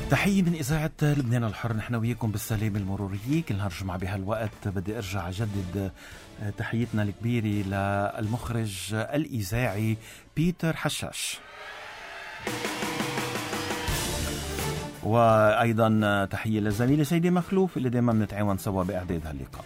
تحية من إذاعة لبنان الحر، نحن وياكم بالسلام المرورية كل نهار جمعة بهالوقت. بدي أرجع أجدد تحيتنا الكبيرة للمخرج الإذاعي بيتر حشاش، وأيضا تحية للزميلة سيدي مخلوف اللي دايما بنتعاون سوا بإعداد هاللقاء.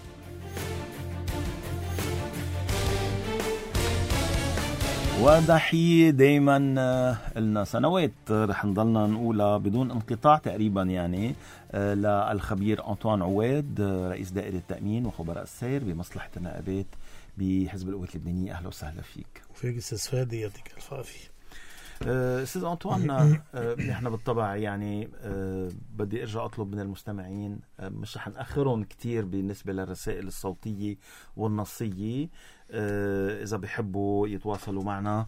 وتحية دايما لنا سنوات رح نضلنا نقولها بدون انقطاع تقريبا يعني للخبير أنطوان عواد، رئيس دائرة التأمين وخبراء السير بمصلحة النائبات بحزب القوات اللبنانية. أهلا وسهلا فيك. وفيك أستاذ فادي، يعطيك ألف عافية. أستاذ أنطوان، نحن بالطبع يعني بدي أرجع أطلب من المستمعين، مش رح نأخرهم كتير بالنسبة للرسائل الصوتية والنصية، إذا بيحبوا يتواصلوا معنا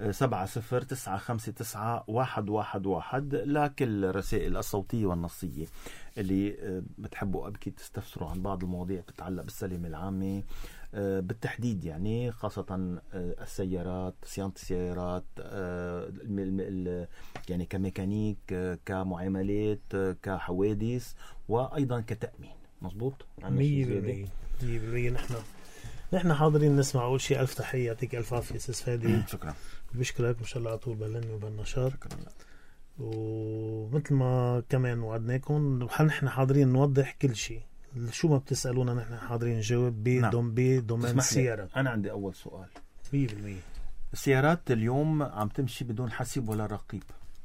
70959111 لكل الرسائل الصوتية والنصية اللي بتحبوا أبكي تستفسروا عن بعض المواضيع بتتعلق بالسلامة العامة بالتحديد، يعني خاصة السيارات، صيانة السيارات، يعني كميكانيك، كمعاملات، كحوادث، وأيضا كتأمين. مظبوط؟ 100%. نحن حاضرين نسمع. أول شيء ألف تحية، يعطيك ألف عافية أستاذ فادي. شكرا. بشكرك ما شاء الله على طول بالعلم وبالنشاط. ومثل ما كمان وعدناكم نحن حاضرين نوضح كل شيء، شو ما بتسألونا نحن حاضرين نجاوب بدومين السيارات. أنا عندي أول سؤال. 100%. السيارات اليوم عم تمشي بدون حاسب ولا رقيب؟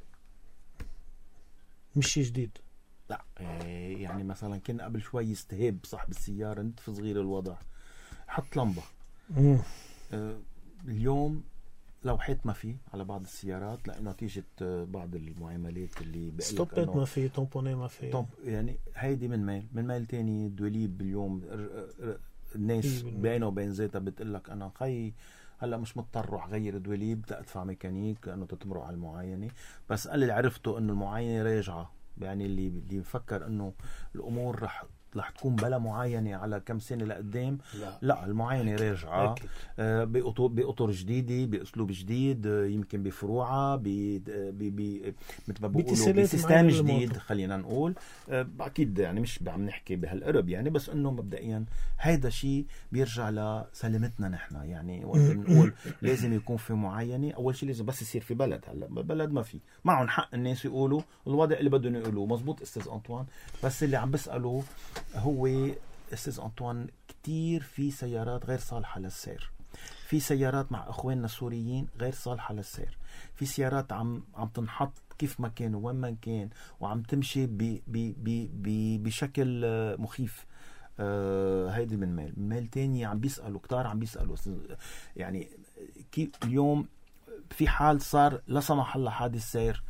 مش شيء جديد. لا يعني مثلا كنا قبل شوي يستهاب صاحب السيارة نتف صغير الوضع حط لمبة. اليوم لوحات ما في على بعض السيارات لأنه نتيجة بعض المعاملات اللي ستوبات ما في، تومبوني ما في، يعني هيدي من ميل تاني. دواليب اليوم الناس بينه وبين ذاتها بتقلك أنا خي هلا مش مضطر روح غير دواليب تدفع ميكانيك لأنه تتمرق على المعاينة. بس قال اللي عرفته إنه المعاينة راجعة، يعني اللي مفكر إنه الأمور رح تكون بلا معاينة على كم سنة لقدام. لا المعاينة راجعة بأطر جديدة بأسلوب جديد، يمكن بفروعة مثل ما بيقولوا بسيستم جديد. خلينا نقول أكيد يعني مش عم نحكي بهالقرب يعني، بس إنه مبدئيا هيدا شيء بيرجع لسلامتنا نحن. يعني وقت نقول لازم يكون في معاينة، أول شيء لازم بس يصير في بلد. هلا بلد ما في معهم حق الناس يقولوا الوضع اللي بدهم يقولوه. مزبوط أستاذ أنطوان، بس اللي عم بسأله هو أستاذ أنطوان كتير في سيارات غير صالحة للسير، في سيارات مع أخواننا السوريين غير صالحة للسير، في سيارات عم تنحط كيف ما كان وين ما كان وعم تمشي بشكل مخيف. هيدي من ميل تاني عم بيسألوا كتار، عم بيسألوا يعني كيف اليوم في حال صار لا سمح الله حادث سير،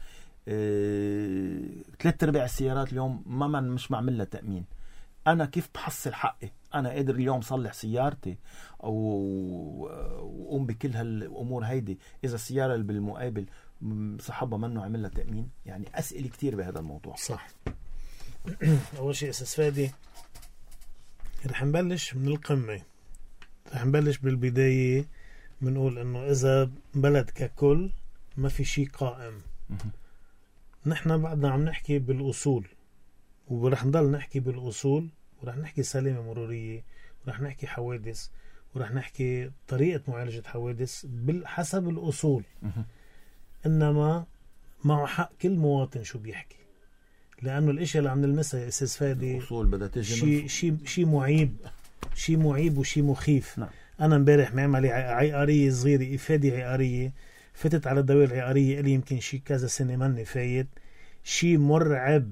3/4 السيارات اليوم مش معمل لها تأمين. أنا كيف بحصل حقي؟ أنا قادر اليوم صلح سيارتي أو وقوم بكل هالأمور هيدي إذا السيارة اللي بالمقابل صاحبها منه عمل لها تأمين؟ يعني أسئلة كتير بهذا الموضوع. صح. أول شيء أستاذ فادي رح نبلش من القمة، رح نبلش بالبداية. بنقول إنه إذا بلد ككل ما في شيء قائم، نحن بعدنا عم نحكي بالأصول، ورح نضل نحكي بالأصول، ورح نحكي سلامة مرورية، ورح نحكي حوادث، ورح نحكي طريقة معالجة حوادث حسب الأصول. إنما معه حق كل مواطن شو بيحكي، لأنه الاشياء اللي عم نلمسها يا أستاذ فادي الأصول بدها تجي شيء معيب وشيء مخيف. نعم. أنا امبارح معملي عقارية صغيرة، إفادة عقارية، فتت على الدوائر العقارية اللي يمكن شيء كذا سنة مني فايت، شيء مرعب.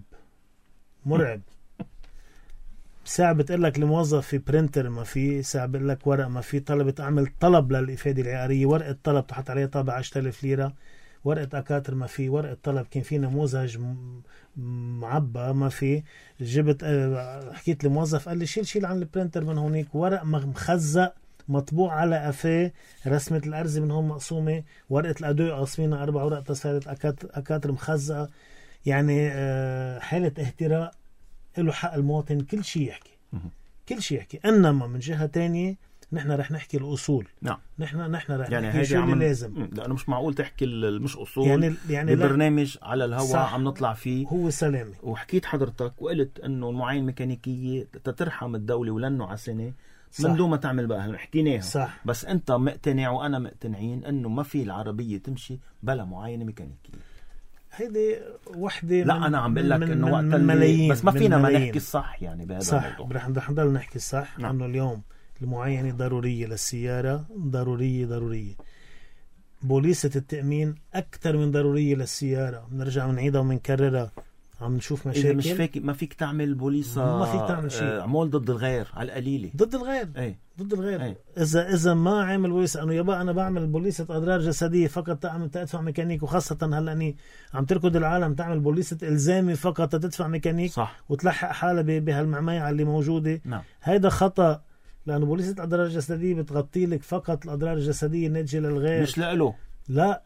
ساعة بتقلك الموظف في برينتر ما في، ساعة بتقلك ورق ما في، طلبت أعمل طلب للإفادة العقارية، ورقة طلب تحط عليها طابع 10,000 ليرة، ورقة أكاتر ما في، ورقة طلب كان في نموذج معبى ما في، جبت حكيت لموظف قال لي شيل عن البرينتر من هونيك، ورق مخزق مطبوع على قفاه، رسمة الأرز من هون مقسومة، ورقة الأدوية قاسمينها 4 ورق تصفيات أكاتر مخزقة. يعني حالة اهتراء. له حق المواطن كل شيء يحكي. إنما من جهة تانية نحن رح نحكي الأصول. نعم. نحن رح يعني نحكي شو اللي لازم. لأنه مش معقول تحكي مش أصول يعني ببرنامج على الهواء عم نطلع فيه. هو سلامي. وحكيت حضرتك وقلت إنه المعاين ميكانيكية تترحم الدولة ولنه على سنة من دون ما تعمل بقى حكيناها. صح. بس أنت مقتنع وأنا مقتنعين إنه ما في العربية تمشي بلا معاينة ميكانيكية. هيدي وحدة. لا أنا عم بقول لك إنه وقت ملايين، بس ما فينا ما نحكي الصح يعني بهذا الموضوع. صح. رح نضل نحكي الصح. إنه اليوم المعاينة ضرورية للسيارة، ضرورية. بوليسة التأمين أكثر من ضرورية للسيارة. بنرجع منعيدها ومنكررها. عم نشوف مشاكل. إذا مش فيك ما فيك تعمل بوليصة، ما فيك تعمل شيء. عمول ضد الغير على القليلة. ضد الغير. ضد الغير. أي. إذا ما عامل بوليصة، أنه يبقى أنا بعمل بوليصة أضرار جسدية فقط تدفع ميكانيك، وخاصة هلا أني عم تركض العالم تعمل بوليصة إلزامي فقط تدفع ميكانيك. صح. وتلحق حالة بهالمعماية اللي موجودة. نعم. هيدا خطأ، لأنه بوليصة الأضرار الجسدية بتغطي لك فقط الأضرار الجسدية الناتجة للغير، مش لإله. لا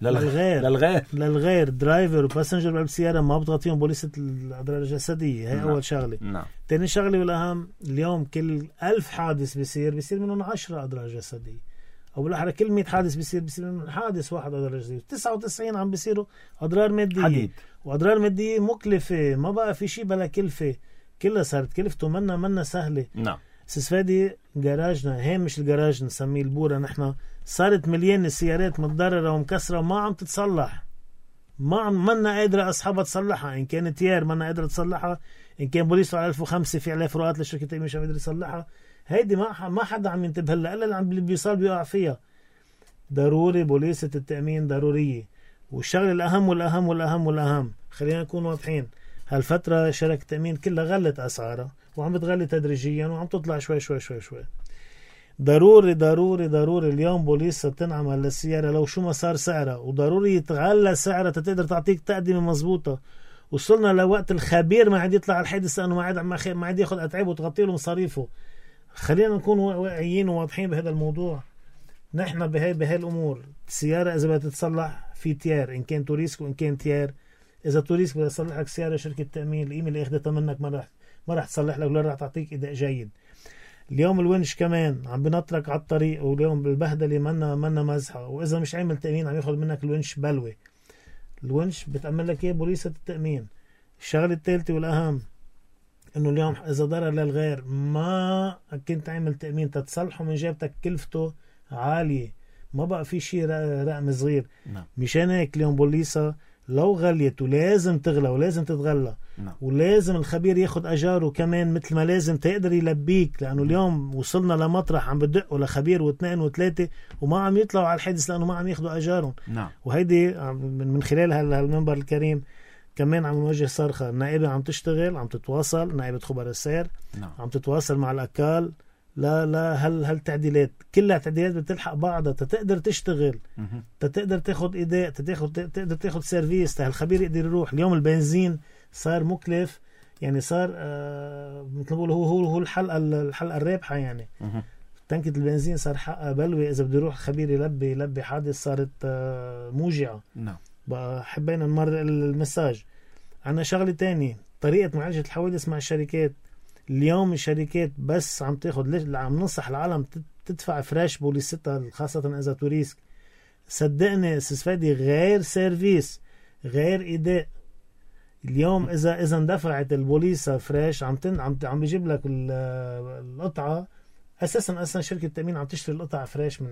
للغير درايفر وباسنجر بالسيارة ما بتغطيهم بوليسة الأضرار الجسدية. هي أول شغلة. تاني شغلة والأهم، اليوم كل 1000 حادث بيصير منهم 10 أضرار جسدية، أو بالأحرى كل 100 حادث بيصير منهم حادث واحد أضرار جسدية. 99 عم بيصيروا أضرار مادية حديد. وأضرار مادية مكلفة، ما بقى في شيء بلا كلفة، كلها صارت كلفته منا سهلة. نعم. سيسفادي جراجنا هامش الجراج نسميه البورة، نحن صارت مليان السيارات متضررة ومكسرة وما عم تتصلح، منا قادرة أصحابها تصلحها. إن كانت تيار منا قادرة تصلحها، إن كان بوليس على 1005 في عليه فروقات للشركة مش قادر يصلحها. هيدي ما حدا عم ينتبه لها، إلا اللي عم بيصال بيقع فيها. ضروري بوليسة التأمين ضرورية. والشغل الأهم خلينا نكون واضحين، هالفترة شركة التأمين كلها غلت أسعارها وعم بتغلي تدريجيا وعم تطلع شوي. ضروري اليوم بوليسة تنعمل للسيارة لو شو ما صار سعرها، وضروري يتغلى سعرها تقدر تعطيك تقدمة مضبوطة. وصلنا لوقت الخبير ما عاد يطلع على الحادث لأنه ما عاد ياخد أتعاب وتغطي له مصاريفه. خلينا نكون واقعيين وواضحين بهذا الموضوع. نحن بهاي الأمور، السيارة إذا بدها تتصلح في تيار، إن كان توريسك وإن كان تيار. إذا توريسك بدها تصلح لك سيارة شركة تأمين، القيمة اللي أخذتها منك ما راح تصلح لك ولا راح تعطيك إداء جيد. اليوم الونش كمان عم بنطرك على الطريق، واليوم بالبهدله منا مزحه، واذا مش عامل تامين عم ياخذ منك الونش بلوه. الونش بتأمن لك اياه بوليسة التأمين. الشغله الثالثه والاهم، انه اليوم اذا ضرر للغير ما كنت عامل تأمين تتصلحه من جيبتك كلفته عاليه، ما بقى في شيء رقم صغير. مشان هيك اليوم بوليسة لو غليت ولازم تغلى ولازم تتغلى، ولازم الخبير ياخد أجاره كمان مثل ما لازم تقدر يلبيك. لأنه اليوم وصلنا لمطرح عم بدقوا لخبير واثنين وثلاثة وما عم يطلعوا على الحادث لأنه ما عم ياخدوا أجارهم. وهيدي من خلال هالمنبر الكريم كمان عم نوجه صرخة. النائبة عم تشتغل، عم تتواصل، نائبة خبراء السير عم تتواصل مع الأكال. لا هالتعديلات كلها تعديلات بتلحق بعضها تقدر تشتغل، تقدر تاخد إداء، تقدر تاخد سيرفيس، الخبير يقدر يروح. اليوم البنزين صار مكلف، يعني صار مثل ما بقول هو الحلقة الرابحة. يعني تنكة البنزين صار حقها بلوي، إذا بده يروح خبير يلبي حادث صارت موجعة. بقى حبينا نمر المساج. عنا شغلة تاني، طريقة معالجة الحوادث مع الشركات. اليوم الشركات بس عم تاخد، عم ننصح العالم تدفع فريش بوليستها، خاصة إذا توريسك. صدقني سيسفادي غير سيرفيس غير إداء. اليوم إذا اندفعت البوليسة فريش عم بيجيب لك القطعة. أساسا شركة التأمين عم تشتري القطعة فريش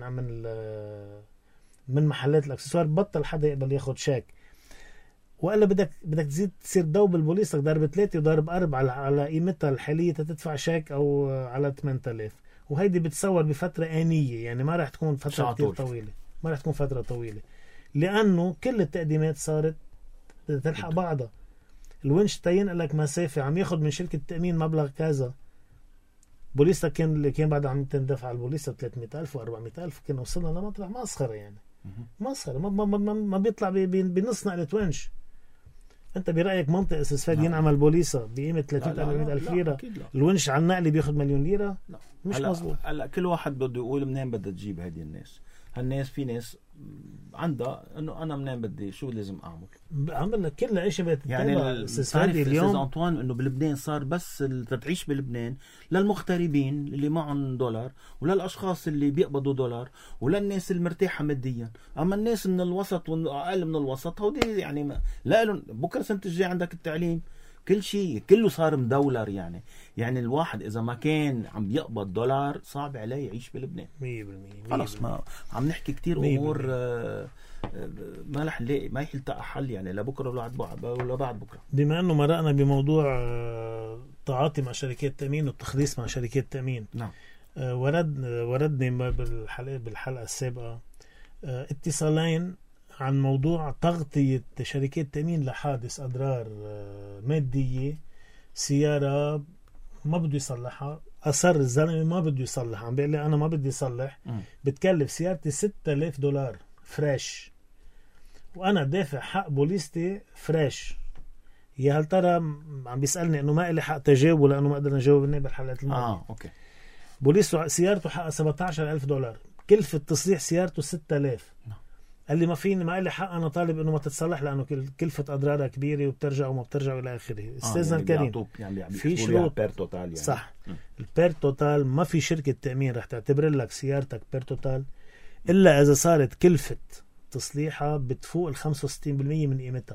من محلات الأكسسوار. بطل حدا يقبل ياخد شاك، وإلا بدك تزيد تصير دوب البوليس لك ضرب 3 وضرب 4 على قيمتها الحالية تدفع شاك أو على 8000. وهيدي بتصور بفترة آنية، يعني ما راح تكون فترة كتير طويلة، ما راح تكون فترة طويلة، لأنه كل التقديمات صارت تلحق بعضها. الونش تينقل لك مسافة عم ياخد من شركة التأمين مبلغ كذا. بوليستا كان بعد عم تندفع البوليستا 300,000 و400,000، كنا وصلنا لمطرح مسخرة. يعني مسخرة ما بيطلع بنص نقلة ونش. انت برأيك منطق استسفاد ينعمل بوليسة بقيمة 300,000 ليرة؟ الونش على النقل بياخد 1,000,000 ليرة؟ لا. مش مظبوط. هلا كل واحد بده يقول منين بدها تجيب هذه الناس. هالناس في ناس عندها انه انا منين بدي شو لازم اعمل لك كل شيء بتتابع يعني استاذ اليوم أنطوان انه بلبنان صار بس تعيش بلبنان للمغتربين اللي معهم دولار وللاشخاص اللي بيقبضوا دولار وللناس المرتاحه ماديا. اما الناس من الوسط واقل من الوسط هودي يعني لا لهم بكره سنه الجاي عندك التعليم كل شيء كله صار مدولار. يعني الواحد اذا ما كان عم بيقبض دولار صعب عليه يعيش بلبنان 100%. خلص ما عم نحكي كتير امور ما رح نلاقي ما يلتقى حل يعني لبكره ولا بعد بكره. بما انه مرقنا بموضوع تعاطي مع شركات تامين والتخليص مع شركات تامين. نعم. وردني بالحلقه السابقه اتصالين عن موضوع تغطية شركات تأمين لحادث أضرار مادية. سيارة ما بده يصلحها، أصر الزلمة ما بده يصلحها، عم بيقول لي أنا ما بدي يصلح، بتكلف سيارتي $6,000 فريش وأنا دافع حق بوليستي فريش. يا هل ترى عم بيسألني إنه ما إلي حق تجاوبه لأنه ما قدرنا نجاوب بالحلقة الماضية. أوكي. بوليس سيارته حقها $17,000، كلفة تصليح سيارته 6,000. قال لي ما إلي حق أنا طالب إنه ما تتصلح لأنه كلفة أضرارها كبيرة وبترجع وما بترجع إلى آخره. أستاذنا الكريم في شروط يعني. صح. البير توتال ما في شركة تأمين رح تعتبر لك سيارتك بير توتال إلا إذا صارت كلفة تصليحها بتفوق 65% من قيمتها.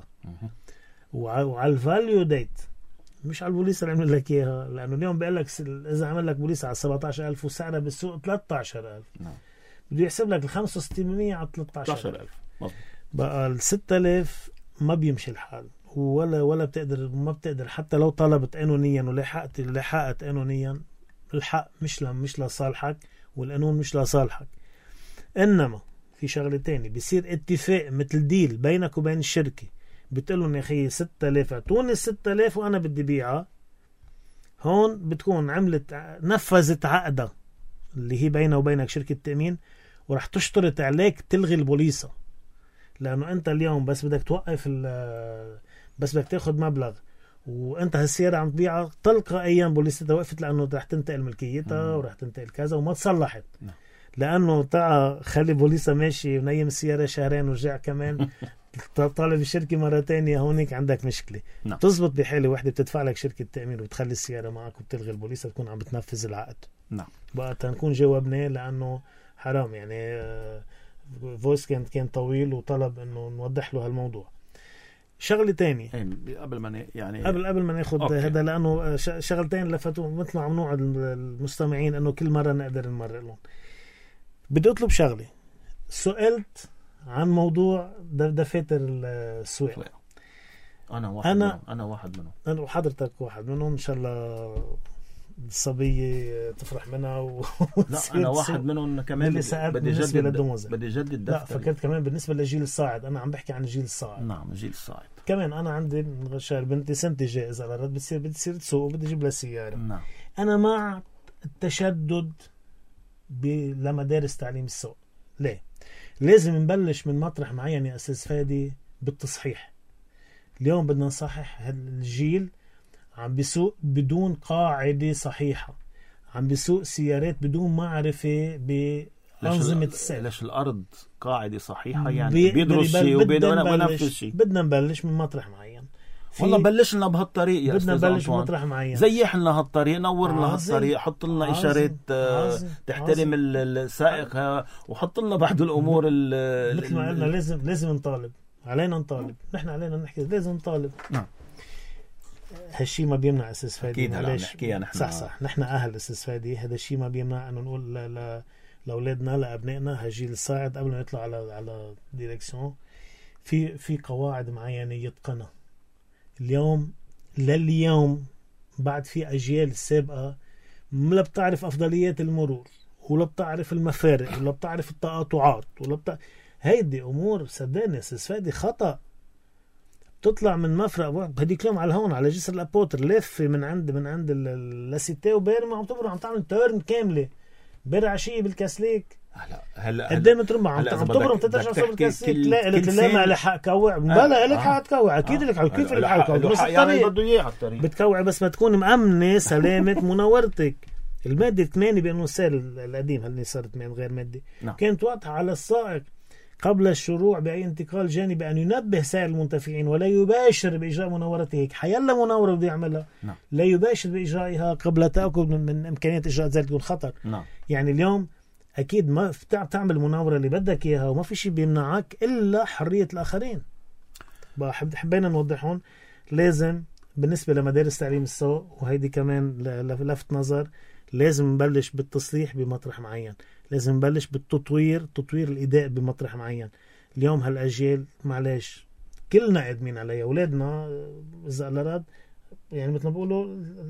وعلى الفاليو ديت مش على البوليس اللي عمل لك إياها، لأنه اليوم بيقول لك إذا عمل لك بوليس على 17,000 وسعرها بالسوق 13,000 بده يحسب لك 65% على 13,000. بقى 6,000 ما بيمشي الحال ولا بتقدر حتى لو طلبت قانونيا ولحقت قانونيا الحق مش لصالحك والقانون مش لصالحك. انما في شغله تاني بيصير اتفاق مثل ديل بينك وبين الشركه، بتقولوا يا اخي 6,000 اعطوني 6,000 وانا بدي بيعها. هون بتكون نفذت عقدها اللي هي بينه وبينك شركة تأمين، ورح تشترط عليك تلغي البوليصة. لأنه أنت اليوم بس بدك توقف بس بدك تاخد مبلغ وأنت هالسيارة عم تبيعها تلقائيا بوليصتها وقفت لأنه رح تنتقل ملكيتها ورح تنتقل كذا وما تصلحت. لأنه خلي بوليصة ماشي ونيم السيارة شهرين ورجع كمان طالب الشركة مرة تانية، هونيك عندك مشكلة. تزبط بحالة واحدة بتدفع لك شركة تأمين وبتخلي السيارة معك وبتلغي البوليصة تكون عم بتنفذ العقد. بقى تنكون جاوبنا لأنه حرام يعني. فويس كان طويل وطلب إنه نوضح له هالموضوع. شغلة تانية قبل ما ناخد هذا، لأنه شغلتين لفتوا مثل ما عم نوعد المستمعين إنه كل مرة نقدر نمرق لهم. بدي أطلب شغلة. سئلت عن موضوع دفاتر السواقة. أنا واحد منهم. أنا وحضرتك واحد منهم. إن شاء الله الصبية تفرح منها لا أنا واحد منهم كمان. بدي جدد لا فكرت كمان بالنسبة للجيل الصاعد. أنا عم بحكي عن الجيل الصاعد. نعم الجيل الصاعد كمان. أنا عندي غشار بنتي سنتي جائزة على الرد بدي تصير تسوق وبدي أجيب لها سيارة. نعم. أنا مع التشدد لمدارس تعليم السوق. ليه؟ لازم نبلش من مطرح معين يا أستاذ فادي بالتصحيح. اليوم بدنا نصحح الجيل عم بيسوق بدون قاعدة صحيحة، عم بيسوق سيارات بدون معرفة بأنظمة السير. ليش الأرض قاعدة صحيحة يعني بيدرس شيء وبينفذ شيء. بدنا نبلش من مطرح معين. والله بلشنا بهالطريق يا بدنا نبلش من مطرح معين. زيح لنا هالطريق، نور لنا هالطريق، حط لنا إشارات تحترم السائق وحط لنا بعض الأمور مثل ما قلنا لازم نطالب. علينا نطالب. نحن علينا نحكي لازم نطالب. نعم. هالشي ما بيمنع أساس فادي. أكيد هلا نحكيها نحن. صح نحن أهل أساس فادي. هذا الشيء ما بيمنع أنه نقول لأولادنا لأبنائنا هالجيل الصاعد قبل ما يطلع على ديركسيون في قواعد معينة يتقنها. لليوم بعد في أجيال السابقة لا بتعرف أفضليات المرور ولا بتعرف المفارق ولا بتعرف التقاطعات هيدي أمور صدقني أساس فادي خطأ. تطلع من مفرق هديك اليوم على هون على جسر الأبوتر لفة من عند لاسيتي وبيرما عم تبرع عم تعمل تيرن كاملة بير عشية بالكاسليك. هلا قدام ترمى عم تبرم تترجع صوب الكاسليك. لا قلت لا ما لي حق كوع. بلا لك حق تكوع اكيد لك حق. كيف لك حق تكوع؟ بس يعني بده اياه على الطريق بتكوع بس ما تكون مأمنة سلامة مناورتك. المادة 8 بأنه السائر القديم هل صارت 8 غير مادة نعم. كانت واضحة على السائق قبل الشروع بأي انتقال جانبي أن ينبه سائر المنتفعين ولا يباشر بإجراء مناورته. هيك حيلا مناورة بده يعملها نعم. لا يباشر بإجرائها قبل تأكد من إمكانية إجراء ذلك دون خطر. نعم. يعني اليوم أكيد ما تعمل مناورة اللي بدك إياها وما في شيء بيمنعك إلا حرية الآخرين. حبينا نوضح هون لازم بالنسبة لمدارس تعليم السوق وهيدي كمان لفت نظر لازم نبلش بالتصليح بمطرح معين، لازم نبلش بالتطوير الإداء بمطرح معين. اليوم هالأجيال معلش كلنا قادمين عليها أولادنا إذا أراد يعني مثل ما بيقولوا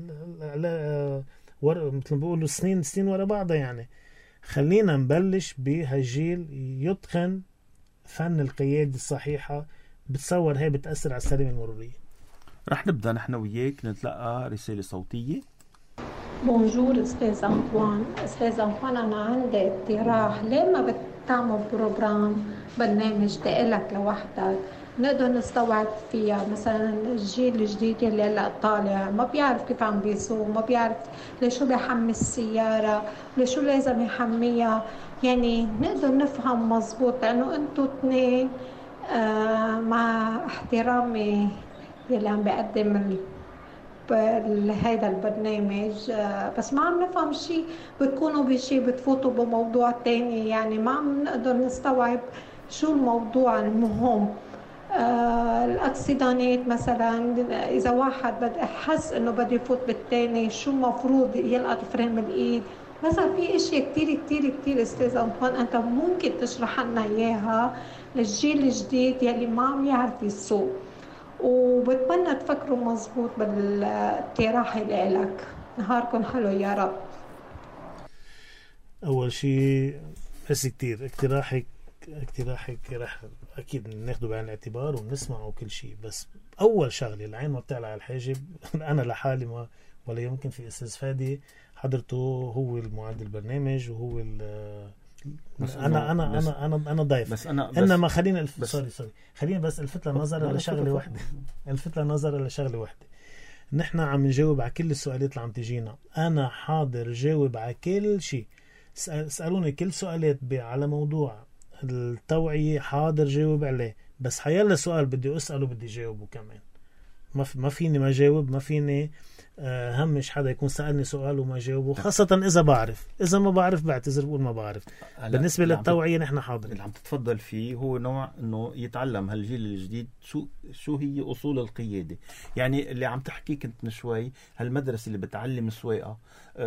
مثل ما بيقولوا سنين ورا بعضها. يعني خلينا نبلش بهالجيل يتقن فن القيادة الصحيحة. بتصور هي بتأثر على السلامة المرورية. رح نبدأ نحن وياك نتلقى رسالة صوتية. بونجور أستاذ أنطوان. أستاذ أنطوان أنا عندي اقتراح، ليه ما بتعمل برنامج لإلك لوحدك نقدر نستوعب فيها مثلا الجيل الجديد اللي هلا طالع ما بيعرف كيف عم بيسوق، ما بيعرف ليشو بيحمي السيارة ليشو لازم يحميها، يعني نقدر نفهم مزبوط لأنه أنتوا اثنين مع احترامي يلي عم بيقدم هيدا البرنامج بس ما عم نفهم شيء، بتكونوا بشيء بتفوتوا بموضوع تاني، يعني ما عم نقدر نستوعب شو الموضوع المهم. الاكسيدانات مثلا اذا واحد حس انه بده يفوت بالتاني شو مفروض يلقط فريم الايد مثلا. في اشياء كتير كتير كتير استاذ أنطوان انت ممكن تشرح لنا اياها للجيل الجديد يلي ما عم يعرف يسوق، وبتمنى تفكروا مزبوط بالاقتراح اللي لك. نهاركم حلو يا رب. أول شيء بس كتير اقتراحك رح أكيد ناخده بعين الاعتبار ونسمعه كل شيء، بس أول شغلة العين ما بتعلى على الحاجب. أنا لحالي ما ولا يمكن في أستاذ فادي حضرته هو المعد البرنامج وهو انا ضيف بس انما خلينا خلينا بس الفت للنظر لشغله واحده. نحن عم نجاوب على كل السؤالات اللي عم تجينا، انا حاضر جاوب على كل شيء. اسالوني كل سؤالات على موضوع التوعيه حاضر جاوب عليه، بس حيلا سؤال بدي اساله بدي جاوبه كمان. ما فيني ما جاوب، ما فيني همش حدا يكون سألني سؤال وما جاوبه، خاصة إذا بعرف. إذا ما بعرف بعتذر بقول ما بعرف. بالنسبة للتوعية نحن حاضرين. اللي عم تتفضل فيه هو نوع إنه يتعلم هالجيل الجديد شو هي أصول القيادة. يعني اللي عم تحكي كنت من شوي هالمدرسة اللي بتعلم السواقة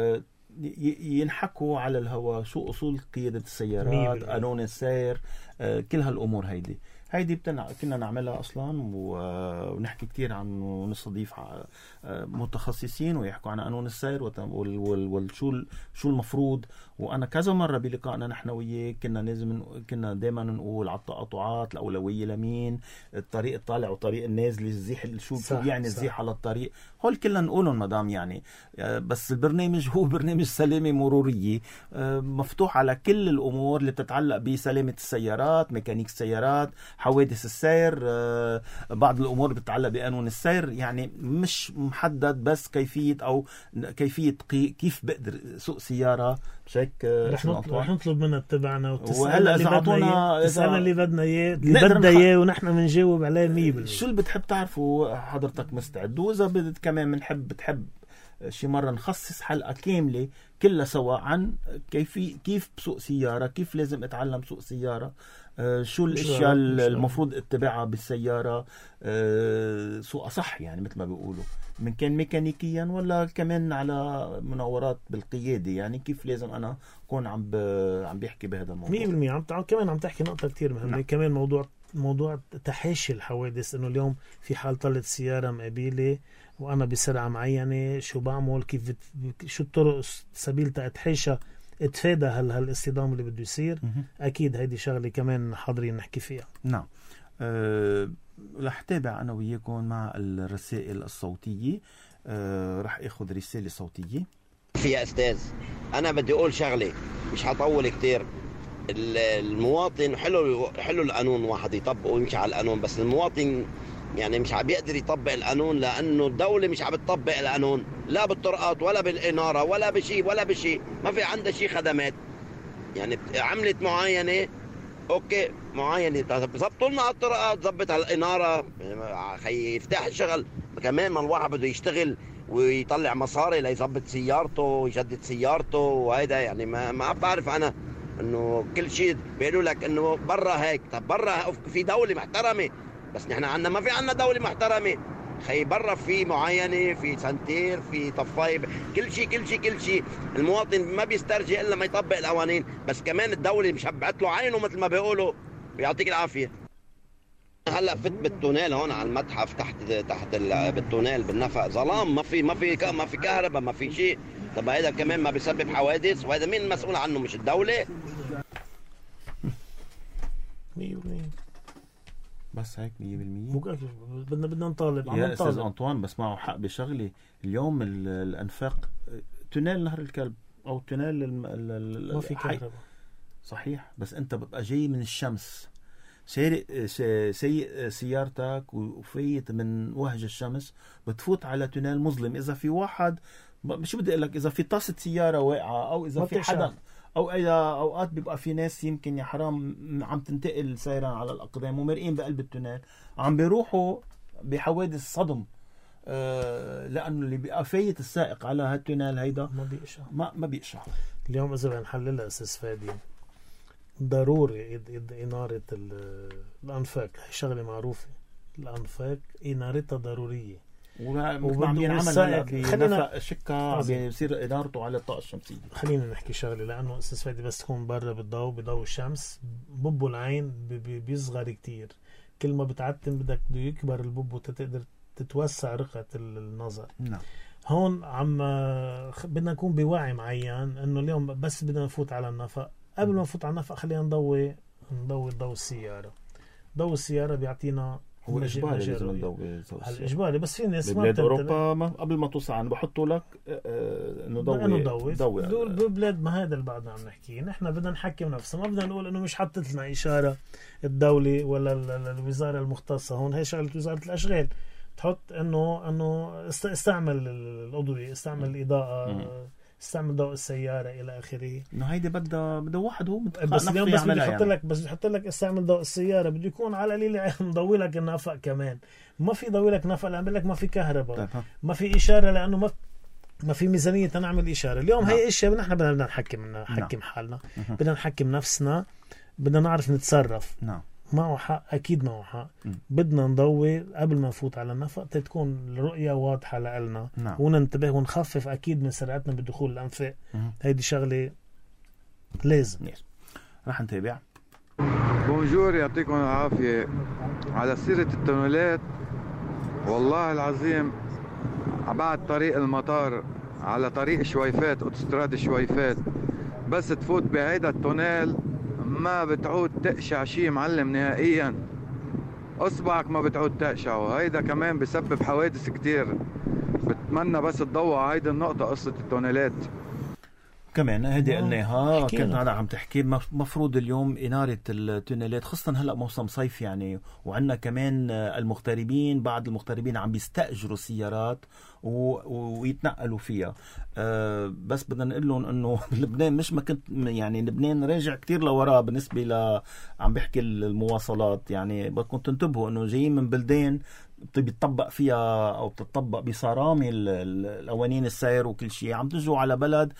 ينحكوا على الهواء شو أصول قيادة السيارات، قانون السير، كل هالأمور هيدي كنا نعملها أصلا ونحكي كتير عن ونستضيف متخصصين ويحكوا عن قانون السير شو المفروض. وأنا كذا مرة بلقائنا نحن وياه كنا دائما نقول على التقاطعات الأولوية لمين، الطريق الطالع وطريق النازل، الزيح شو يعني الزيح على الطريق، هول كلنا نقولهم مدام يعني. بس البرنامج هو برنامج سلامة مرورية مفتوح على كل الأمور اللي بتتعلق بسلامة السيارات، ميكانيك السيارات، حوادث السير، بعض الأمور بتتعلق بقانون السير. يعني مش محدد بس كيفية كيف بقدر سوق سيارة. بشك رح نطلب منها تتبعنا وهلا إذا عطونا تسألنا اللي بدنا إياه ونحن منجاوب عليه 100%. شو اللي بتحب تعرفه حضرتك مستعد. وإذا كمان بتحب شي مرة نخصص حلقة كاملة كلها سوا عن كيف بسوق سيارة، كيف لازم اتعلم سوق سيارة، شو الاشياء المفروض اتباعها بالسيارة، سوق صح يعني مثل ما بيقولوا، من كان ميكانيكيا ولا كمان على مناورات بالقيادة. يعني كيف لازم انا اكون عم بيحكي بهذا الموضوع 100%. كمان عم تحكي نقطة كتير مهمة. نعم. كمان موضوع تحاشي الحوادث، انه اليوم في حال طلت سيارة مقابلة وانا بسرعة معينة شو بعمل، كيف شو الطرق سبيل اتحاشى اتفادى هالاصطدام اللي بده يصير. اكيد هيدي شغلة كمان حاضرين نحكي فيها. نعم. رح تابع انا وياكم مع الرسائل الصوتية. رح اخذ رسالة صوتية. يا استاذ انا بدي اقول شغلة مش هطول كتير. المواطن حلو القانون واحد يطبق ويمشي على القانون، بس المواطن يعني مش عم يقدر يطبق القانون، لانه الدوله مش عم تطبق القانون، لا بالطرقات ولا بالاناره ولا بشيء، ما في عندها شيء خدمات. يعني عملت معاينه، اوكي معاينه ظبطوا لنا على الطرقات، ظبط على الاناره، خي يفتح الشغل. كمان ما الواحد بده يشتغل ويطلع مصاري ليظبط سيارته ويجدد سيارته، وهيدا يعني ما بعرف انا انه كل شيء بيقولوا لك انه برا هيك. طب برا في دوله محترمه، بس نحن عندنا ما في عندنا دوله محترمه. خي برا في معاينه، في سنتير، في طفايه، كل شيء. المواطن ما بيسترجي الا ما يطبق القوانين، بس كمان الدوله مش حبعت له عينه مثل ما بيقولوا. يعطيك العافيه. هلا فت بالتونيل هون على المتحف، تحت بالتونيل بالنفق ظلام، ما في كهرباء، ما في شيء. طب هذا كمان ما بيسبب حوادث، وهذا مين المسؤول عنه؟ مش الدوله؟ 100%. بس هيك 100%. بدنا نطالب. يا استاذ انطوان، بس معه حق بشغله. اليوم الانفاق تونيل نهر الكلب او تونيل ما في كهرباء، صحيح، بس انت ببقى جاي من الشمس، سيء سيارتك وفيت من وهج الشمس، بتفوت على تونيل مظلم. اذا في واحد، شو بدي اقول لك، اذا في طاسه سياره واقعه، او اذا في حدا، او اذا اوقات بيبقى في ناس يمكن يا حرام عم تنتقل سيران على الاقدام ومرقين بقلب التونيل، عم بيروحوا بحوادث صدم، لانه اللي بيبقى فايت السائق على هالتونيل هيدا ما بيقشع. اليوم اذا بنحللها استاذ فادي، ضروري إنارة الأنفاق. هي شغلة معروفة، الأنفاق إنارتها ضرورية. وبعدين عمل بنفق شكا بيصير إنارته على الطاقة الشمسية. خلينا نحكي شغلة، لأنه أستاذ فادي بس تكون برا بضوء الشمس، ببو العين بيصغر كتير. كل ما بتعتم بده يكبر الببو تقدر تتوسع رقعة النظر. نعم. هون بدنا نكون بوعي معين إنه اليوم بس بدنا نفوت على النفق. قبل ما نفوت على النفق خلينا نضوي ضوء السيارة. ضوء السيارة بيعطينا هو إجباري، لازم نضوي إجباري. بس في ناس ببلاد أوروبا قبل ما توصل عنه بحطوا لك إنه ضوي. دول ببلاد ما هذا اللي بعدنا عم نحكي. نحن بدنا نحكم نفسنا، ما بدنا نقول إنه مش حطت لنا إشارة الدولة ولا الوزارة المختصة. هون هي شغلة وزارة الأشغال، تحط إنه استعمل الأضوية، استعمل الإضاءة، استعمل ضوء السيارة إلى آخره. إنه هيدي بده واحد هو بس اليوم بس بيحط لك استعمل ضوء السيارة، بده يكون على القليل مضوي لك النفق كمان. ما في ضوي لك نفق لأن لك ما في كهرباء، ما في إشارة لأنه ما في ميزانية تنعمل إشارة. اليوم هي إشياء نحن بدنا نحكم حالنا، بدنا نحكم نفسنا، بدنا نعرف نتصرف. نعم. معه حق، أكيد معه حق. بدنا نضوي قبل ما نفوت على النفق تكون الرؤية واضحة لنا. نعم. وننتبه ونخفف أكيد من سرعتنا بدخول الأنفاق. هيدي شغلة لازم. رح نتابع. بونجور، يعطيكم العافية. على سيرة التونيلات، والله العظيم بعد طريق المطار على طريق شويفات، أوتوستراد شويفات، بس تفوت بهيدا التونيل ما بتعود تقشع شي معلم نهائيا. اصبعك ما بتعود تقشع، وهيدا كمان بسبب حوادث كتير. بتمنى بس تضوى هيدي النقطة، قصة التونيلات كمان هيدي قلناها. كنت أنا عم تحكي مفروض اليوم إنارة التونيلات، خاصة هلأ موسم صيف يعني، وعندنا كمان المغتربين، بعض المغتربين عم بيستأجروا سيارات ويتنقلوا فيها. بس بدنا نقول لهم انه لبنان مش ما كنت يعني لبنان راجع كتير لوراه بالنسبة عم بحكي المواصلات. يعني بدكم تنتبهوا انه جايين من بلدان بتطبق فيها او بتطبق بصرامة القوانين السير وكل شيء، عم تجوا على بلد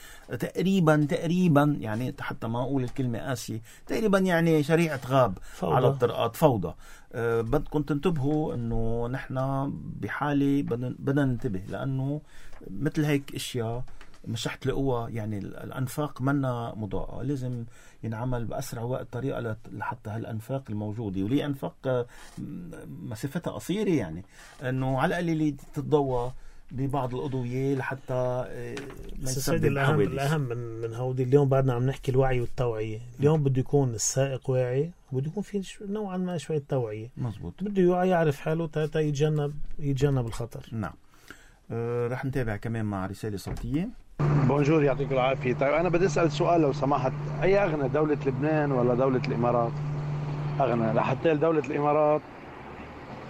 تقريبا يعني حتى ما اقول الكلمة قاسية، تقريبا يعني شريعة غاب فوضى. على الطرقات فوضى. بدكم تنتبهوا انه نحن بحالة بدنا ننتبه، لانه مثل هيك اشياء مش تلاقوها. يعني الانفاق منا مضاءة، لازم ينعمل بأسرع وقت طريقة لحتى هالأنفاق الموجودة. وليه أنفاق مسافتها قصيرة، يعني أنه على الأقل تتضوى ببعض الأضوية لحتى ما يسبب الأهم من هودي. اليوم بعدنا عم نحكي الوعي والتوعية. اليوم بده يكون السائق واعي، وبده يكون في نوعا ما شوية توعية. مزبوط. بده يعرف حاله تا يتجنب الخطر. نعم. رح نتابع كمان مع رسالة صوتية. بونجور، يعطيكم العافية. طيب أنا بدي أسأل سؤال لو سمحت، أي أغنى، دولة لبنان ولا دولة الإمارات؟ أغنى لحتى دولة الإمارات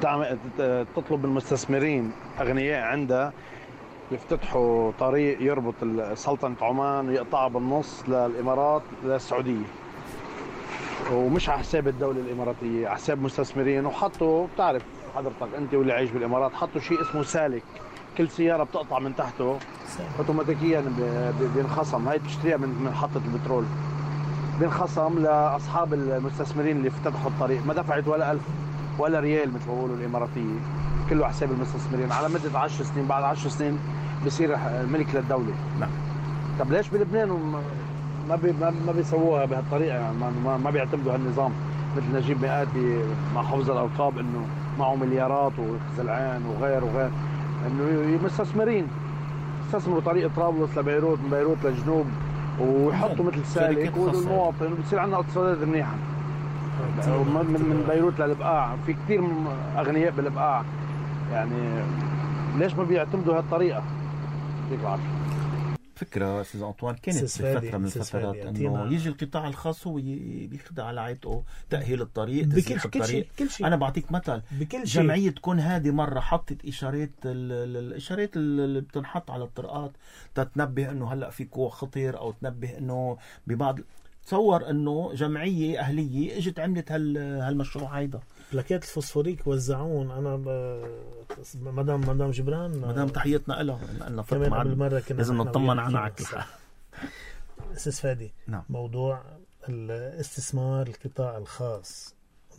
تطلب من المستثمرين أغنياء عندها يفتتحوا طريق يربط سلطنة عمان ويقطعها بالنص للإمارات للسعودية، ومش على حساب الدولة الإماراتية، على حساب مستثمرين. وحطوا، بتعرف حضرتك أنت واللي عايش بالإمارات، حطوا شيء اسمه سالك، كل سيارة بتقطع من تحته اوتوماتيكيا بينخصم. هاي بتشتريها من محطة البترول، بينخصم لأصحاب المستثمرين اللي فتحوا الطريق. ما دفعت ولا 1000 ولا ريال مثل ما بيقولوا الإماراتية، كله على حساب المستثمرين على مدة 10 سنين. بعد 10 سنين بصير ملك للدولة. نعم. طب ليش بلبنان ما بيسووها بهالطريقة؟ يعني ما بيعتمدوا هالنظام مثل نجيب مئاتي مع حفظ الألقاب، إنه معه مليارات وزلعان وغير إنه مستثمرين يستثمروا طريق طرابلس لبيروت، من بيروت للجنوب، ويحطوا مثل سالك والمواطن، وبصير عندنا اقتصادات منيحة. من بيروت للبقاع في كثير أغنياء بالبقاع. يعني ليش ما بيعتمدوا هالطريقة؟ يعطيك العافية. فكرة أستاذ أنطوان كانت بفترة من الفترات إنه يجي القطاع الخاص ويخدع على عيته تأهيل الطريق، تسليح الطريق. أنا بعطيك مثل، جمعية تكون هذه مرة حطت إشارات الإشارات اللي بتنحط على الطرقات تتنبه إنه هلأ في كوع خطير، أو تنبه إنه ببعض. تصور إنه جمعية أهلية إجت عملت هالمشروع هيدا. بلاكيات الفوسفوريك وزعون. أنا مدام جبران، مدام تحياتنا لها، لأننا كمان قبل مرة كنا لازم نطمن عنها على كل حال. أستاذ فادي، نعم. موضوع الاستثمار القطاع الخاص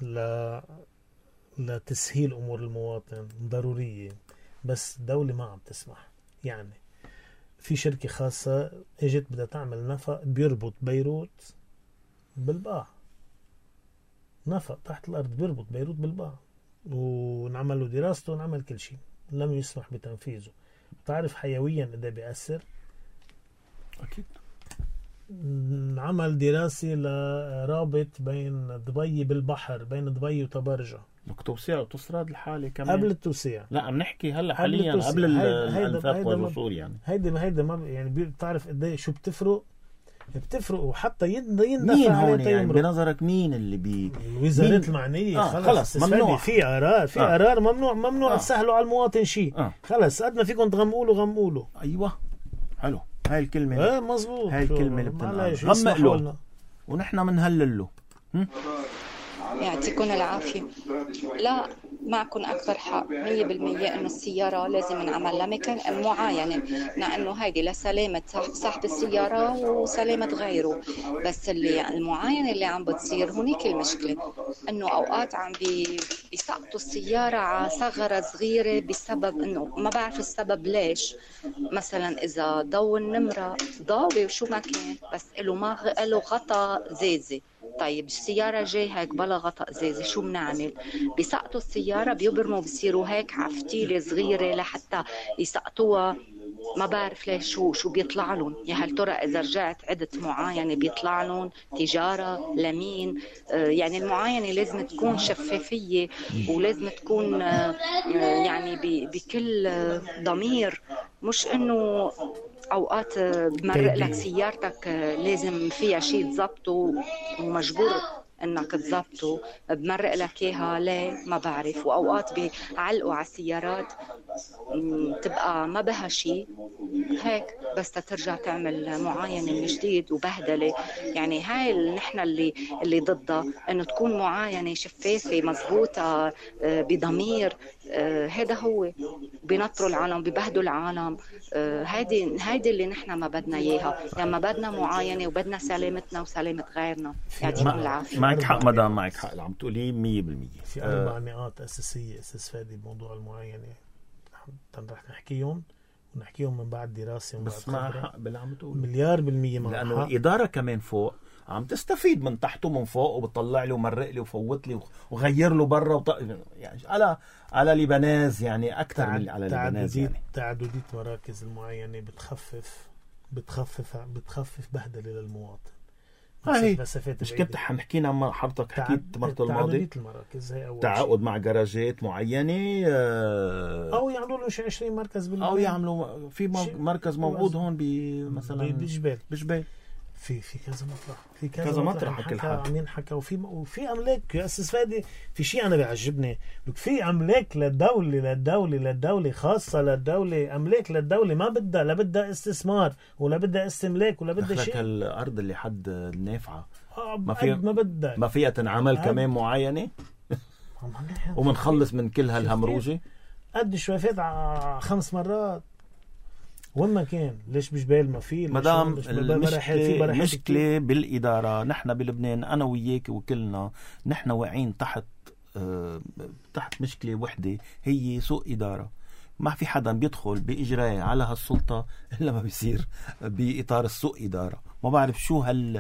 لتسهيل أمور المواطن ضرورية، بس الدولة ما عم تسمح. يعني في شركة خاصة اجت بدها تعمل نفق بيربط بيروت بالبقاع، نفق تحت الأرض بيربط بيروت بالبقاع، ونعمل له دراسته ونعمل كل شيء، لم يسمح بتنفيذه. تعرف حيويا إذا بيأثر؟ أكيد. عمل دراسي لرابط بين دبي بالبحر، بين دبي وطبرجة، توسيع وتصراد الحالة كمان قبل التوسيع. لا عم نحكي هلا حاليا قبل الانفاق والوصول. يعني هيدا ما يعني بتعرف قد شو بتفرق وحتى يندفع. مين هون يعني بنظرك مين اللي الوزارات المعنية؟ خلص ممنوع. في قرار ممنوع تسهلوا على المواطن شيء. خلص قد ما فيكم تغمقوا. ايوه حلو، هاي الكلمة مزبوط، هاي الكلمة اللي غمق له ونحن بنهلل له. يعطيكم العافية. لا، معكم أكثر حق 100% إنه السيارة لازم نعمل لها مكان معاينة، لأنه هيدي لسلامة صاحب السيارة وسلامة غيره. بس المعاينة اللي عم بتصير هونيك المشكلة، إنه أوقات عم بيسقطوا السيارة على ثغرة صغيرة بسبب إنه ما بعرف السبب ليش. مثلا إذا ضو النمرة ضاوي وشو ما كان، بس له غطاء زيزي. طيب السيارة جاي هيك بلا غطاء زيزي، شو بنعمل؟ بيسقطوا السيارة، بيبرموا بيصيروا هيك عفتيلة صغيرة لحتى يسقطوها. ما بعرف ليش شو بيطلع لهم. يا هل ترى إذا رجعت عدت معاينة بيطلع لهم تجارة لمين؟ يعني المعاينة لازم تكون شفافية، ولازم تكون يعني بكل ضمير، مش إنه أوقات بمرق لك سيارتك لازم فيها شيء تزبطه ومجبور انك تزبطه، بمرق لك اياها ليه ما بعرف. واوقات بيعلقوا على السيارات تبقى ما بها شيء هيك بس ترجع تعمل معاينة من جديد وبهدلة. يعني هاي نحن اللي ضدها، انه تكون معاينة شفافة مزبوطة بضمير. هذا هو بينطروا العالم، ببهدوا العالم. هيدي اللي نحن ما بدنا اياها. يعني ما بدنا معاينة وبدنا سلامتنا وسلامة غيرنا. يعطيكم العافية. معك حق مدام، معك حق، عم تقولي 100%. في 4 نقاط أساسية أستاذ فادي بموضوع المعاينة، رح نحكيهم من بعد دراسة ومن بس مع حق باللي عم تقول 100% مع لأنه حق. الإدارة كمان فوق عم تستفيد من تحته من فوق، وبتطلع له ومرق له وفوت له وغير له برا يعني على لبناز، يعني أكثر من على لبناز. يعني تعددية مراكز المعاينة بتخفف بهدلة للمواطن. هاي مش كنت حنحكينا مع حضرتك، حكيت مرة الماضي تعاقد مع جراجات معينة، أو يعملوا له 20 مركز أو يعملوا في مركز موجود هون مثلا بجبال. في كذا مطرح، في كذا مطرح عم ينحكى، وفي املاك يا استاذ فادي. في شيء انا بيعجبني، في املاك للدوله خاصه للدوله، املاك للدوله ما بدها، لا بدها استثمار ولا بدها استملاك ولا بدها شيء. الارض اللي حد النافعه ما فيها تنعمل كمان معينه ومنخلص من كل هالهمروجه قد شوي فات 5 مرات. وين ما كان ليش بجبال ما في مدام المشكلة بالإدارة. نحن بلبنان أنا وياك وكلنا نحن واقعين تحت مشكلة وحدة، هي سوء إدارة. ما في حدا بيدخل بإجراء على هالسلطة إلا ما بيصير بإطار السوء إدارة. ما بعرف شو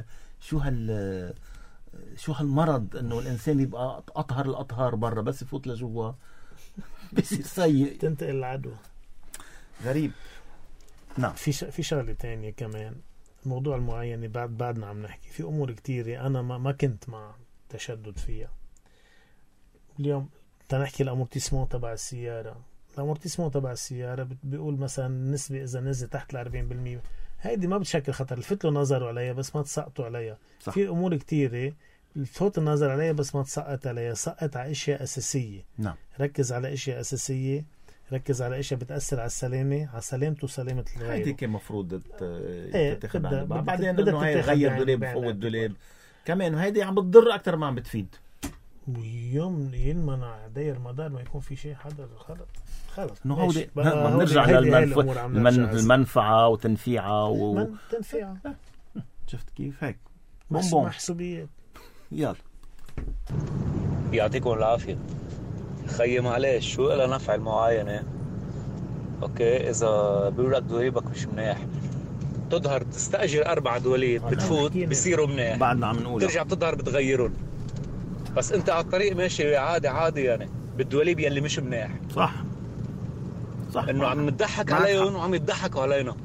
هالمرض إنه الإنسان يبقى أطهر الأطهار برا، بس يفوت لجوا بيصير سيء، تنتقل العدوى. غريب. نعم. في شغلة تانية كمان، الموضوع المعين بعدنا عم نحكي في أمور كتيرة أنا ما كنت مع تشدد فيها. اليوم تنحكي الأمورتيسمون تبع السيارة. الأمورتيسمون تبع السيارة بيقول مثلا النسبة إذا نزل تحت 40%، هيدي ما بتشكل خطر. لفتلوا نظروا عليها بس ما تسقطوا عليها. صح. في أمور كتيرة الفوت النظر عليها بس ما تسقط عليها. سقط على أشياء أساسية. نعم. ركز على أشياء أساسية، ركز على اشياء بتأثر على السلامة، على سلامته وسلامة الغير. هيدي كان مفروض تتخذ عنها. بعدين انه هي غير دولاب فوق الدولاب كمان، وهيدي عم بتضر اكثر ما عم بتفيد. ويوم ينمنع داير مدار ما يكون في شيء حدا خلص انه هودي بنرجع للمنفعة وتنفيعها تنفيعها. شفت كيف هيك محسوبيات. يلا يعطيكم العافية. خيي معلش شو إلها نفع المعاينة؟ اوكي اذا بيقولك دواليبك مش منيح، تظهر تستأجر 4 دواليب بتفوت بصيروا منيح، بعدنا عم نقول ترجع بتظهر بتغيرهم، بس انت على الطريق ماشي عادي يعني بالدواليب يلي مش منيح. صح انه عم نضحك عليهم وعم يضحكوا علينا.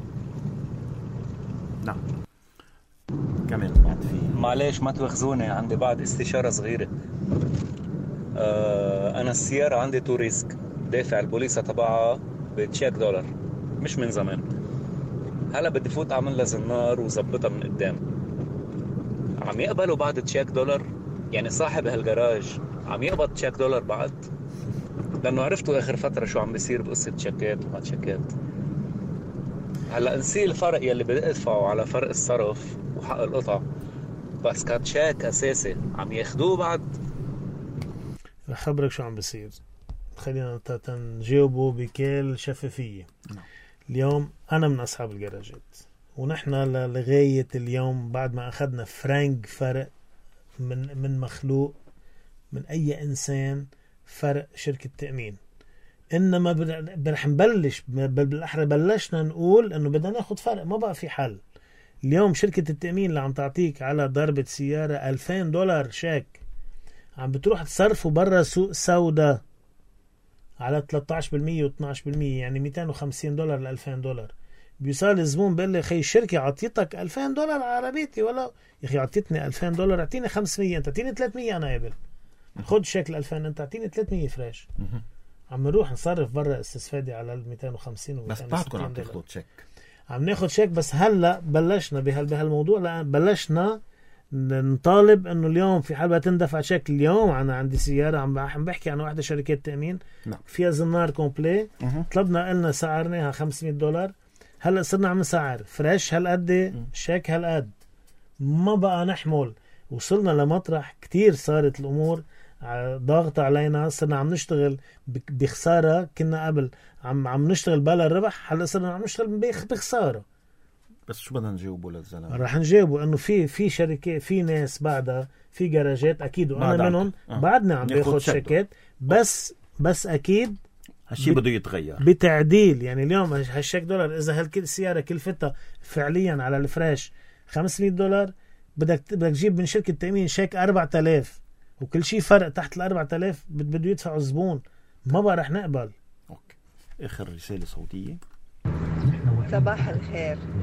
نعم. كمان بعد في معلش ما تواخذوني، عندي بعد استشارة صغيرة. أنا السيارة عندي توريسك، دافع البوليسة تبعها بتشيك $، مش من زمان. هلا بدي فوت أعمل لها زنار وزبطها من قدام. عم يقبلوا بعد تشيك $؟ يعني صاحب هالجراج عم يقبض تشيك $؟ بعد؟ لأنه عرفتوا آخر فترة شو عم بيصير بقصة تشيكات وما تشيكات. هلا نسي الفرق يلي بدي أدفعه على فرق الصرف وحق القطع، بس كان تشيك أساسي عم ياخدوه بعد. رح خبرك شو عم بيصير، خلينا نجاوبه بكل شفافية. اليوم أنا من أصحاب الجراجات، ونحن لغاية اليوم بعد ما أخذنا فرق من مخلوق من أي إنسان، فرق شركة تأمين. إنما رح نبلش بالأحرى بلشنا نقول إنه بدنا ناخد فرق، ما بقى في حل. اليوم شركة التأمين اللي عم تعطيك على ضربة سيارة $2000 شيك، عم بتروح تصرفوا برا سوق سودا على 13% و 12%، يعني $250 ل $2000. بيصال الزبون بيقول لي خي الشركة عطيتك $2000 على عربيتي، ولا يا أخي عطيتني $2000 اعطيني 500، انت اعطيني 300 أنا قبل. خد شيك 2000 انت اعطيني 300 فريش. عم نروح نصرف برا استفادي على 250 و 260 بس بعدكم عم تاخدوا شيك. عم ناخد شيك، بس هلا بلشنا بهالموضوع. لأن بلشنا نطالب انه اليوم في حال تندفع شيك. اليوم انا عندي سياره عم بحكي عن واحده شركات تامين فيها زنار كومبلي، طلبنا لنا سعرناها $500. هلا صرنا عم نسعر فريش هالقد، شيك هالقد، ما بقى نحمل. وصلنا لمطرح كتير صارت الامور ضاغطة علينا، صرنا عم نشتغل بخسارة. كنا قبل عم نشتغل بلا ربح، هلا صرنا عم نشتغل بخسارة. بس شو بدنا نجاوبه للزلمه؟ رح نجاوبه انه في شركات، في ناس بعدها، في جراجات اكيد وانا منهم بعدنا عم باخذ شيكات، بس اكيد هالشيء بده يتغير بتعديل. يعني اليوم هالشيك $، اذا السياره كلفتها فعليا على الفريش $500، بدك تجيب من شركه تامين شيك 4000، وكل شيء فرق تحت ال 4000 بده يدفعوا الزبون. ما بقى رح نقبل. اوكي. اخر رساله صوتيه. صباح الخير.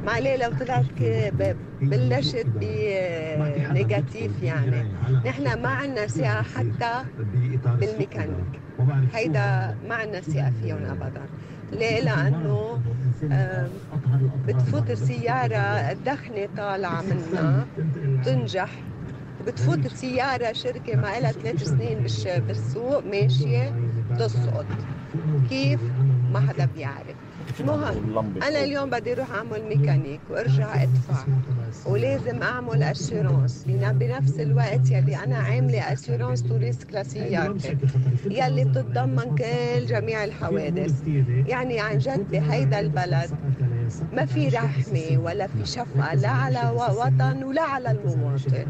معليه لو طلعت بلشت بنيجاتيف يعني. نحن ما عنا ثقة حتى بالميكانيك، هيدا ما عنا ثقة فيهم أبدا. ليه؟ لأنه بتفوت السيارة الدخنة طالعة منها تنجح، بتفوت السيارة شركة ما لها 3 سنين بالسوق ماشية تسقط. كيف؟ ما حدا بيعرف. المهم أنا اليوم بدي أروح أعمل ميكانيك وأرجع أدفع، ولازم أعمل أشيرانس بنفس الوقت يلي أنا عاملة أشيرانس توريست لسيارتي يلي بتتضمن كل جميع الحوادث. يعني عن جد بهيدا البلد ما في رحمة ولا في شفقة لا على وطن ولا على المواطن.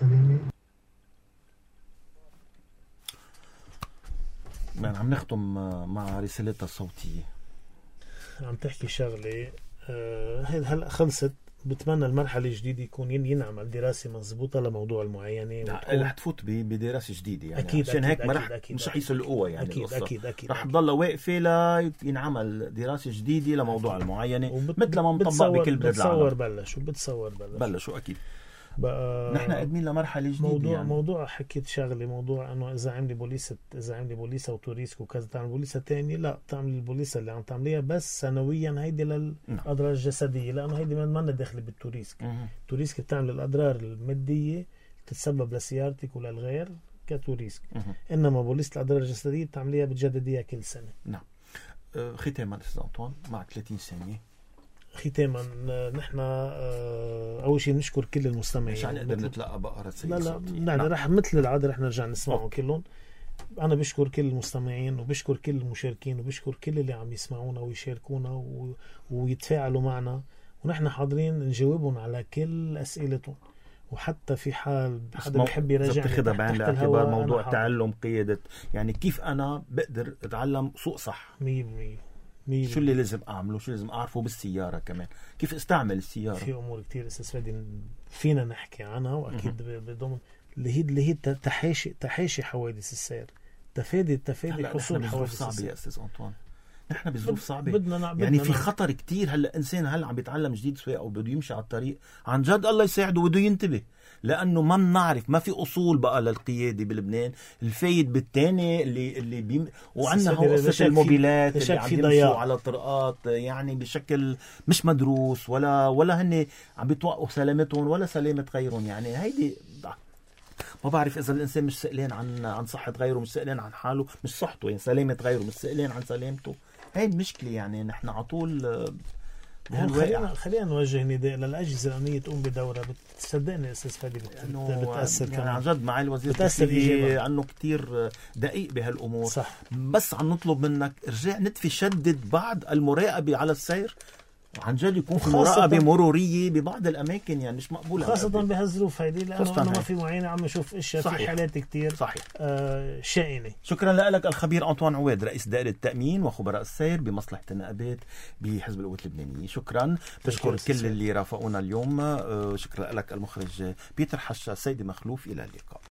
يعني عم نختم مع رسالتها الصوتية. عم تحكي شغلة هلا خلصت. بتمنى المرحلة الجديدة يكون ينعمل دراسة مضبوطة لموضوع المعينة. رح تفوت بدراسة جديدة يعني. أكيد عشان هيك مش رح يسلقوها يعني. أكيد رح تضل واقفة لينعمل دراسة جديدة لموضوع المعينة مثل ما مطبق بكل بلاد العالم. بلشوا أكيد. نحن قادمين لمرحلة جديدة يعني. موضوع حكيت شغلة، موضوع انه اذا عندي بوليسة وتوريسك وكذا تعمل بوليسة تاني، لا تعمل البوليسة اللي عم تعمليها بس سنويا هيدي للأضرار الجسدية، لأنه هيدي ما داخل بالتوريسك. التوريسك بتعمل الأضرار المادية تتسبب لسيارتك وللغير كتوريسك. إنما بوليسة الأضرار الجسدية بتعمليها بتجدديها كل سنة. نعم. ختاما أستاذ أنطوان معك 30 ثانية. ختاما نحن اول شيء نشكر كل المستمعين. مش نقدر نتلقى بقى رسائل صوتية. لا رح مثل العاده رح نرجع نسمعهم كلهم. انا بشكر كل المستمعين وبشكر كل المشاركين وبشكر كل اللي عم يسمعونا ويشاركونا ويتفاعلوا معنا، ونحن حاضرين نجاوبهم على كل اسئلتهم. وحتى في حال حدا بيحب يراجع تاخذها بعين الاعتبار موضوع تعلم قيادة، يعني كيف انا بقدر اتعلم سوق صح 100%. شو اللي لازم اعمله، شو لازم اعرفه بالسياره، كمان كيف استعمل السياره. في امور كتير استاذ فادي فينا نحكي عنها، واكيد بضمن اللي هي تحاشي حوادث السير، تفادي حصول حوادث صعبه يا استاذ أنطوان. نحن بظروف صعبه يعني في خطر كتير. هلا انسان عم بيتعلم جديد سواقه او بده يمشي على الطريق، عن جد الله يساعده وبده ينتبه، لانه ما بنعرف، ما في اصول بقى للقياده بلبنان. الفايد بالتاني اللي وعندنا هو قصه الموبيلات اللي عم يمشوا على طرقات يعني بشكل مش مدروس، ولا هن عم بيتوقعوا سلامتهم ولا سلامه غيرهم. يعني هيدي ما بعرف اذا الانسان مش سئلان عن صحه غيره، مش سئلان عن حاله، مش صحته يعني سلامه غيره، مش سئلان عن سلامته. هاي المشكله يعني. نحن على طول خلينا نوجه نداء للاجهزه الامنيه تقوم بدورها. بتصدقني استاذ فادي بتاثر يعني عن جد معي الوزير بتاثر عنه كتير دقيق بهالامور. صح. بس عم نطلب منك ارجع نتفي شدد بعض المراقبه على السير، عن جد يكون في مراقبه مروريه ببعض الاماكن، يعني مش مقبوله خاصه بهالظروف هيدي، لانه ما في معينه عم نشوف اشياء في حالات كتير صحيح شائنه. شكرا لك الخبير أنطوان عواد، رئيس دائره التامين وخبراء السير بمصلحه النقابات بحزب القوات اللبنانيه. شكرا. بشكر كل اللي رافقونا اليوم. شكرا لك المخرج بيتر حشا، سيدي مخلوف. الى اللقاء.